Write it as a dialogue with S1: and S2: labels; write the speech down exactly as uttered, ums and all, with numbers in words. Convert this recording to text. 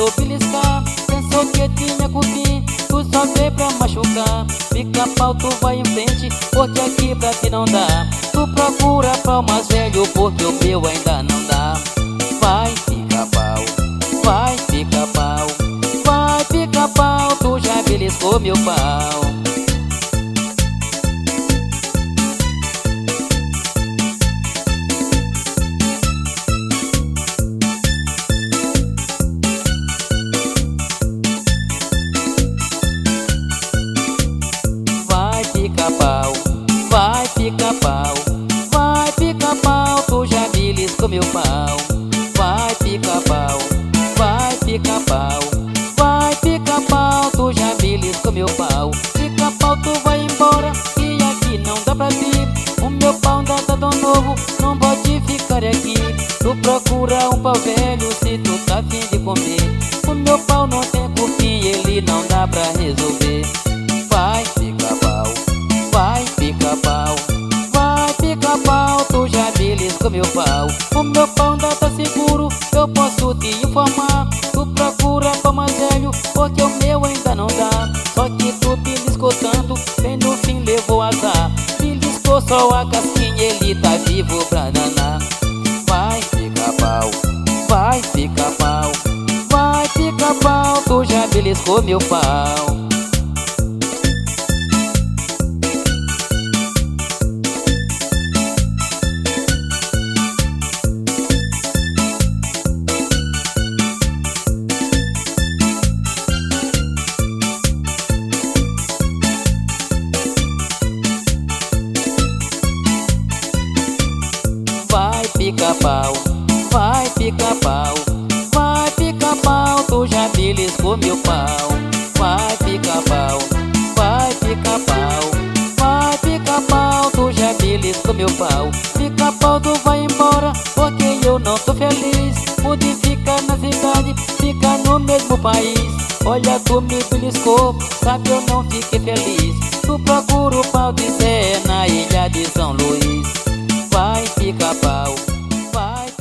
S1: tentou beliscar, pensou que tinha cupim, tu só veio pra machucar. Pica-pau, tu vai em frente, porque aqui pra ti não dá. Tu procura pau mais velho, porque o meu ainda não dá. Vai, pica-pau, vai, pica-pau, vai, pica-pau, tu já beliscou meu pau. Pica-pau, vai, pica-pau, vai, pica-pau, tu já beliscou meu pau. Vai, pica-pau, vai, pica-pau, vai, pica-pau, tu já beliscou meu pau. Pica-pau, tu vai embora, e aqui não dá pra ti. O meu pau ainda tá tão novo, não pode ficar aqui. Tu procura um pau velho, se tu tá afim de comer. O meu pau não tem cupim, ele não dá pra resolver. Vai, pica-pau, vai, pica-pau, vai, pica-pau, tu já beliscou meu pau. O meu pau ainda tá seguro, eu posso te informar. Tu procura pau mais velho, porque o meu ainda não dá. Só que tu beliscou tanto, bem no fim levou azar. Beliscou só a casquinha, ele tá vivo pra danar. Vai, pica-pau, vai, pica-pau, vai, pica-pau, tu já beliscou meu pau. Vai, pica-pau, vai, pica-pau, vai, pica-pau, tu já beliscou meu pau. Vai, pica-pau, vai, pica-pau, vai, pica-pau, tu já beliscou meu pau. Pica-pau, tu vai embora, porque eu não tô feliz. Pude ficar na cidade, ficar no mesmo país. Olha, tu me beliscou, sabe eu não fiquei feliz. Tu procura o pau de Zé na ilha de São Luís. Vai, pica-pau, vai.